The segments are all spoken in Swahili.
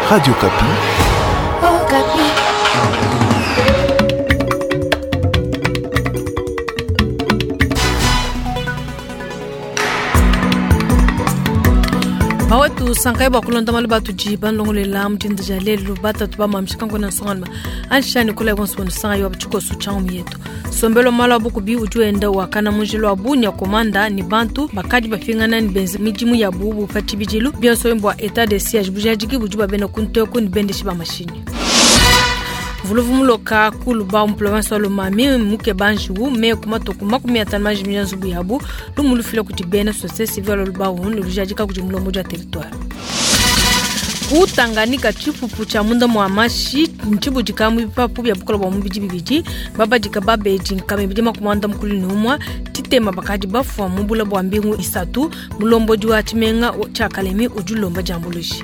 Radio Kapi. Oh, Kapi. Bawatu sankai ba kulonda malbatu jiban longole lam tinda jalelu bata tuba mamshikan kona songa anshani kula bonso sanga yo chuko su chaumi yetu sombelo mala buku bi ujuenda wakana munjilo abunya komanda ni bantu bakadi bafingana ni benzi mijimu ya bubu fati bijilu bianso mbwa etat de siège bujajiki bujuba bena kunto ko ni bende shiba machine vuluvumuloka kuluba province wa Lomami muke banju me kumato kumakumi atanmaji miyanzu buyabu lumulu fila kutibena société civile luba hunu lujajika kujumulo moja territoire Kutanganika chipupu cha munda muamashi nchibu jikamu ipapu bya bukola bwa mubiji bibiji baba jikaba Beijing kame bidima kumanda mkuli numwa titema bakadi bafu wa mubula bwa mbingu isatu mulombo juwa chimenga cha kalemi ujulomba jambulushi.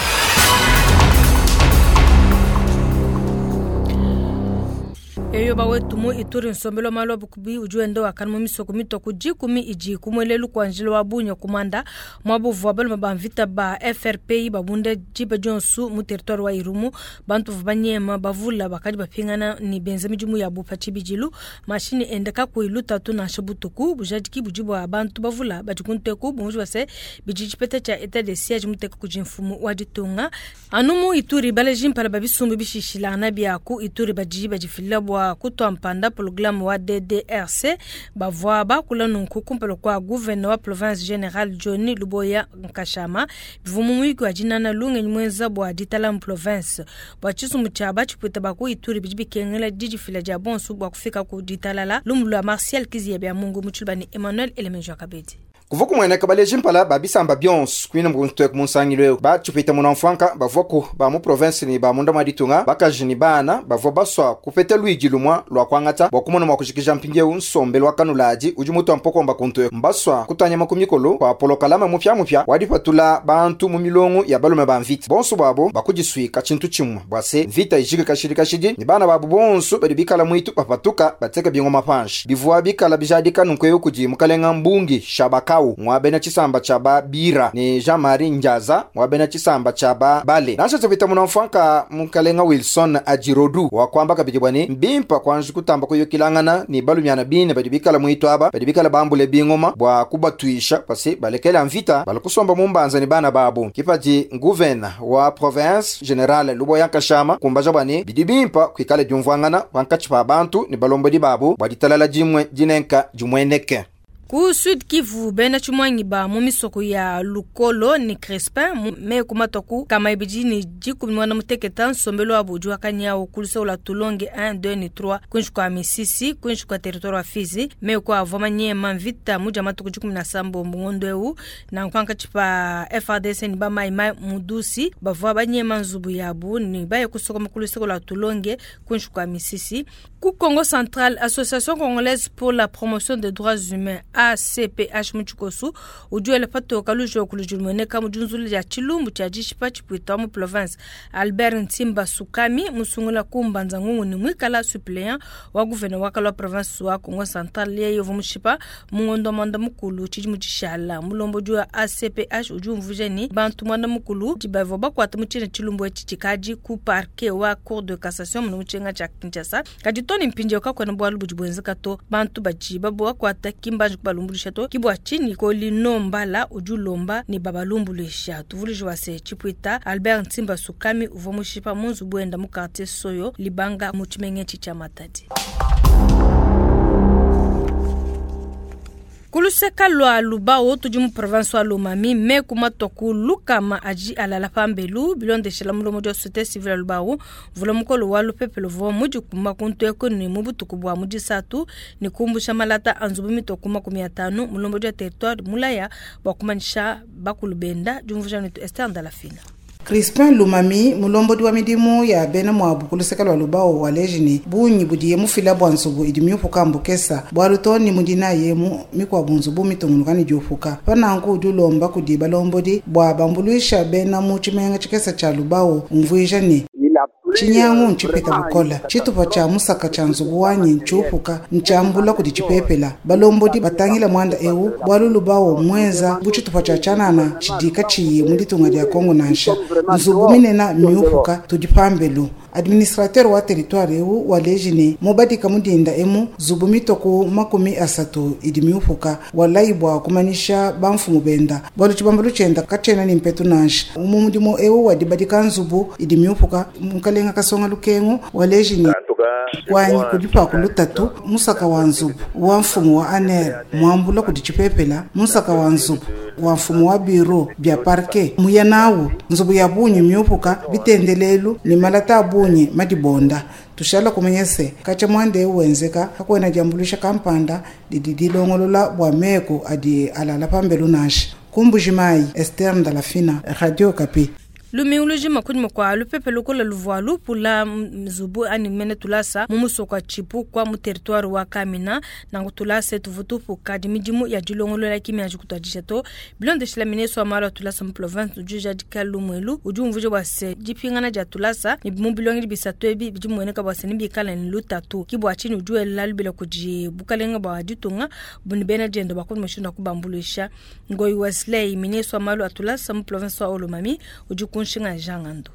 Eyo bawe tumo ituri nsombelo malo bukubi ujuendo akanmo misoko mitoko jikumi iji kumwelelu kwa njilo wabunya kumanda mwabu vwabelo mabamvita ba FRPI babunda jiba jonsu mu territoire wa Irumu bantu vbanyema bavula bakadi bapingana ni benzemi jumu ya bupachi bijilu mashini endeka kuiluta tu na shabutuku bujadiki bujibu wa bantu bavula bajikunteku bumujibu wase bijijipete cha etat de siège muteka kujinfumu waditunga anumu ituri bale jimpala babisumbu bishishilana biyaku ituri bajiba jifila kutoa mpanda programu wa DDRC bavwa bakula nunkukumpelo kwa gouverneur wa province générale Johnny Luboya Nkashama bivumumuiki wa jinana lunge nyumweza bwa ditala province bachisu mchaba chipweta baku ituri bijibikengela dijifila jabonsu bwa kufika ku ditala la lumulu Martial Kiziya bya Mungu muchulbani Emmanuel Elemenjo Kabedi kuvuku mwene kabale jimpala babisamba byons kwina mguntu kumusangilwe ba chupita munamfanka bavoko ba mu province ni ba munda maditunga bakajini bana bavo baswa kupete Luigi lumwa lwa kwangata bokumona makushikija mpinge unsombe lwa kanulaji ujumuto mpoko mbakuntu mbaswa kutanya makumikolo kwa polokalama mupya wadipatula bantu mu milongo ya balume ba mvita bonso babo bakujiswika chintu chimwe bwase mvita ijige kashidi ni bana babu bonso badibikala mwitu papatuka bateka bingo mapanshi bivwa bikala bijadika nunkweyo kuji mukalenga mbungi shabaka mwabena chisamba chaba bira ni Jean-Marie Njaza mwabena chisamba chaba bale nasha tupita munamfanka mukalenga Wilson Ajirodu wakwamba kabijibwani mbimpa kwanju kutamba kuyo kilangana ni balumyana bine badibikala mwitu aba badibikala bambule bingoma bwa kubatuisha pasi balekela mvita balakusomba mumbanza ni bana babu kipaji gouverneur wa province générale Luboya Nkashama kumbaja bwani bidibimpa kwikale jumvwangana wankachipa abantu ni balombo di babu baditalala jimwe jinenka jumweneke Ku Sud Kivu bena chumwangi ba mumisoko ya Lukolo ni Crespin me kumatoku kama ibijini jiku mwana muteketa sombelo abuju akanya okulisa ula Tulonge 1 2 ni 3 kunju kwa Misisi kunju kwa territoire wa Fizi me kwa avoma nyema vita muja matuku jiku mnasambo mungondeu na nkanka chipa FRDC ni ba maimai mudusi bavwa banyema nzubu yabu ni baye kusoko mkulisa ula Tulonge kunju kwa Misisi ku Congo Central Association Congolaise pour la promotion des droits humains ACPH Muchukosu ujuele pato kalujo kulujulmoneka mujunzuli ya chilumbu cha jishipa chipwita mu province Albert Ntimba Sukami musungula kumbanza ngungu ni mwikala suppléant wa gouverneur wakala province wa Congo Central ye yovu mushipa mungondo manda mukulu chijimujishala mulombo jua ACPH ujumvujeni bantu manda mukulu jibavo bakwata muchine chilumbu echichikaji ku parquet wa cour de cassation mnuchenga cha Kinshasa kaditoni mpinje kwa kwa mbwa lubujibwenza to bantu bajiba bwa kwata kimba balumbulishato kibwa chini ko linombala ujulomba ni babalumbulisha tuvulijwa se chipwita Albert Ntimba Sukami uvomushipa munzu bwenda mu quartier Soyo libanga mu chimengechi cha Matadi Kuluseka lwa lubao tujumu province wa Lomami me kumatoku lukama aji alala pambelu bilonde shela mulomo jo société civile lubao vulomukolo walu pepelo vo muju kuma kuntu ekoni mubutuku bwa mujisatu ni kumbusha malata anzubu mitoku 15 mulomo jo territoire mulaya bakumanisha bakulubenda jumvuja netu Esther Ndalafina Crispin Lumami mulombo diwa midimu ya bena mwabu kuluseka lubao walejini bunyi budiye mufila bwansubu idimi ufuka kesa bwarutoni mudina yemu mikwa bunzubu mitongulukani jufuka panangu ujulomba kudiba lombodi bwa bambuluisha bena muchimenga chikesa cha lubao umvuisha ni Chinyangu nchipeta bukola. Chitupa cha musaka cha nzubuwanyi nchupuka nchambula kuti chipepela. Balombodi batangila mwanda ewu bwalulu bawo mweza buchitupa cha chanana chidika chiye mulitunga dia Kongo nansha. Nzubuminena miupuka tudipambelu. Administrateur wa territoire ewu walejine mobadika mudinda emu zubumitoko makumi asatu idimiupuka walaibwa kumanisha bamfumu benda bwalu chibambalu chenda kachena ni mpetu nansha umumudimo ewu wadibadika nzubu idimiupuka mkalenga kasonga lukengu walejine kwanyi kudipa kulutatu musaka wa nzubu wa mfumu wa aner mwambula kudichipepela musaka wa nzubu wa mfumu wa biro bya parke muyanawu nzubu ya bunyi miupuka bitendelelu ni malata bunyi madibonda tushala kumenyese kacha mwande wenzeka kakwena jambulisha kampanda didilongolola bwa meko adi alala pambelu nashi kumbujimai Esther Ndalafina Radio Kapi. Lumiuluji makuni mkwa lupepe lukola luvualu pula mzubu ani mene tulasa mumuso kwa chipu kwa muteritoire wa Kamina na ngutulase tuvutupu kadimijimu ya jilongolo la kimi ya jikutajisha to bilonde shila mineso wa mara tulasa mplovence ujuja dika lumwelu uju mvuje wase jipingana ja tulasa ni mbilongi bisatwebi bijimu weneka wase nibikala ni lutatu kibu wachini ujue lalubila kujibukalenga ba waditunga bunibena jendo bakuni mshunda kubambulisha ngoi waslei mineso wa mara tulasa mplovence wa olumami uju kunshinga jangando.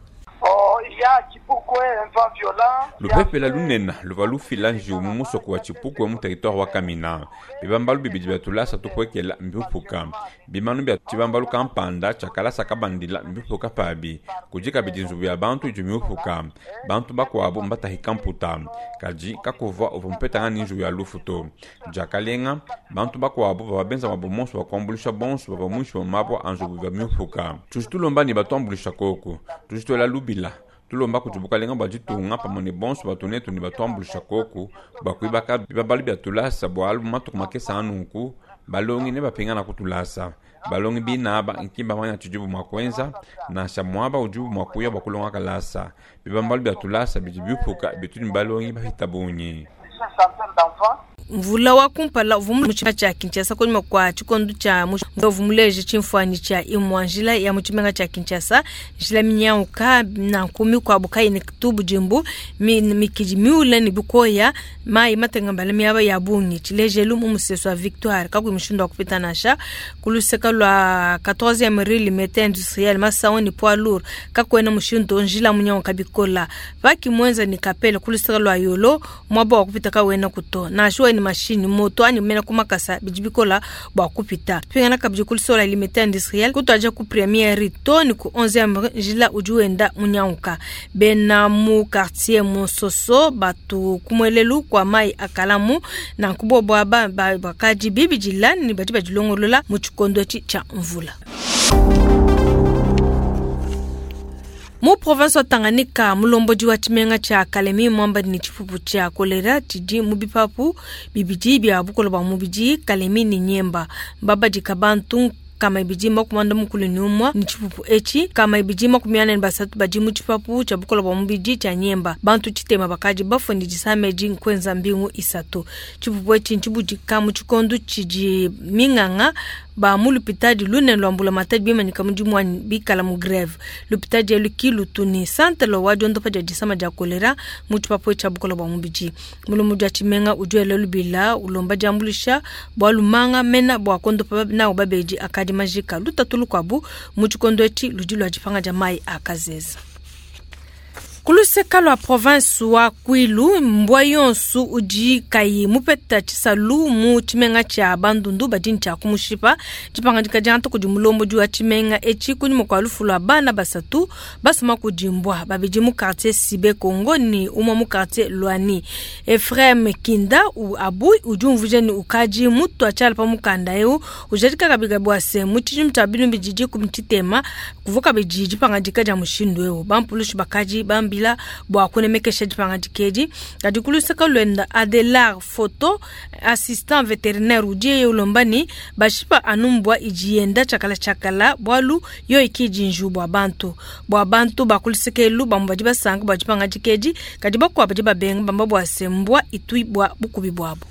Lupepe la lunena luvalu filanji umuso kwa chipuko mu territoire wa Kamina bibambalu bibijibya tulasa tukwekela mbiupuka bimanu bya tibambalu kampanda chakala sakabandila mbiupuka pabi kujika bijinzu bya bantu jumiupuka bantu bakwabo mbata hikamputa kaji kakova ovumpeta ngani nju ya lufuto jakalenga bantu bakwabo babenza mabomonso bakwambulisha bonso babamusho mabo anju bya miupuka tustulombani batombulisha koko tustola lubila tulomba kutubuka lenga bajitunga pamone bonso batonetu ni batombulisha koko bakwibaka bibabali bya tulasa bwalu matuku makesa anunku balongi ne bapengana kutulasa balongi binaba nkimba manya tujubu makwenza na shamwaba ujubu makuya bakulonga kalasa bibambali bya tulasa bijibupuka bituni balongi bahitabunyi mvula wa kumpala vumu muchima cha Kinshasa kwenye kwa chikondo cha mvumuleje chimfani cha imwanjila ya muchimenga cha Kinshasa jila minyauka na kumi kwa bukai ni kitubu jimbu mikiji miule ni bukoya mai matengambala miyaba ya bungi chileje lumu museswa Victoire kakui mshundo wa kupita nasha kuluseka lwa 14e rili mete industriel masawo ni poa lourd kakwena mshundo njila munyauka bikola vaki mwenza ni kapele kuluseka lwa yolo mwaba wa kupita kawena kuto na shua ni machine moto ani mena kumakasa bijibikola bwa kupita pengana kabijikul sola limité industriel kutaja ku premier rito ni ku 11e jila ujuenda munyauka bena mu quartier Mososo batu kumwelelu kwa mai akalamu na kubobwa bakaji bibijila ni bajiba jilongolola mu chikondo cha mvula. Mu province wa Tanganyika mulomboji wa chimenga cha Kalemi mwamba ni chipupu cha kolera tiji mubipapu bibiji bya bukola ba mubiji Kalemi ni nyemba baba jikabantu kama ibijima kumanda mukulu nyumwa ni chipupu echi kama ibijima kumiana ni basatu bajimu chipapu cha bukola ba mubiji cha nyemba bantu chitema bakaji bafo ni jisameji nkwenza mbingu isatu chipupu echi nchibuji kamu chikondu chiji minganga ba mulupitaji lune lwambula mataji bima nikamujimu bikala mu greve lupitaji lukilu tuni sante lo wajondo paja jisama ja kolera muchipapu cha bukola ba mubiji mulumuja chimenga ujuele lubila ulomba jambulisha bwa lumanga mena bwa kondo pa na ubabeji akadi majika lutatulu kwabu muchikondo eti lujilo ajipanga jamai akazeza. Kuluseka lwa province wa Kwilu mbwayonsu uji kayi mupeta chisalu mu chimenga cha bandundu badini cha kumushipa chipanga jikajanto kujimulombo juwa chimenga echi kuni mkwalufu lwa bana basatu basuma kujimbwa babiji mu quartier Sibe Kongo ni uma mu quartier Luani Efrem Kinda u Abui ujumvuje ni ukaji mutu achali pa mukanda eo ujatika kabiga bwase muchijim tabinu bijiji kumchitema kuvuka bijiji panga jikaja mushindu eo bampulushu bakaji bambi bila bwa kunemekesha jipanga jikeji kadikuluseka lwenda Adelar Photo assistant vétérinaire ujie ulombani bashipa anumbwa ijienda chakala bwalu yo ikijinju bwa bantu bakulisekelu bambajiba sangu bajipanga jikeji kadiba kwa bajiba benga bamba bwa sembwa itui bwa bukubi bwabo.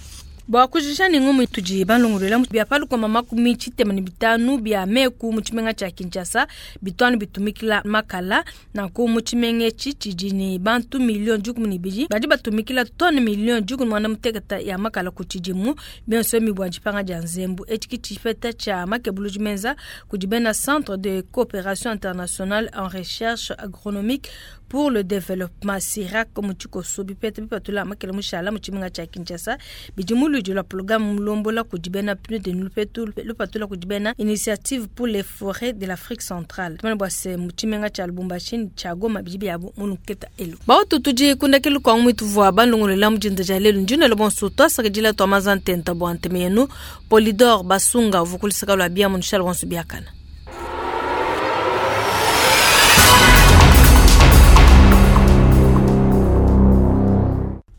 Ba kujishani ngumu tuji balongolela bya palu kwa mama kumichi temani bitanu bya meku muchimenga cha Kinshasa bitwanu bitumikila makala na ku muchimenge chichijini bantu million jukumuni biji badi batumikila ton million jukumuni mwana mutegata ya makala kuchijimu bionso mibwanjipanga janzembu etikiti cha makebulujimenza kujibena Centre de coopération internationale en recherche agronomique pour le développement Sirac comme tukoso bipete bipatula makela mushala muchimenga cha Kinshasa bijimulu jula programme mulombola kujibena plus de nulpetul le patula kujibena initiative pour les forêts de l'Afrique centrale tmana bwase muchimenga cha Lubumbashi cha Goma bijibi yabo munuketa elu ba tutuji kundakelu kwa mwitu vwa bandongole la mjinda jalelu njuna le bon soto sakajila to mazantenta bo antemenu Polydor Basunga vukulisaka lwa bia munshal wansu biakana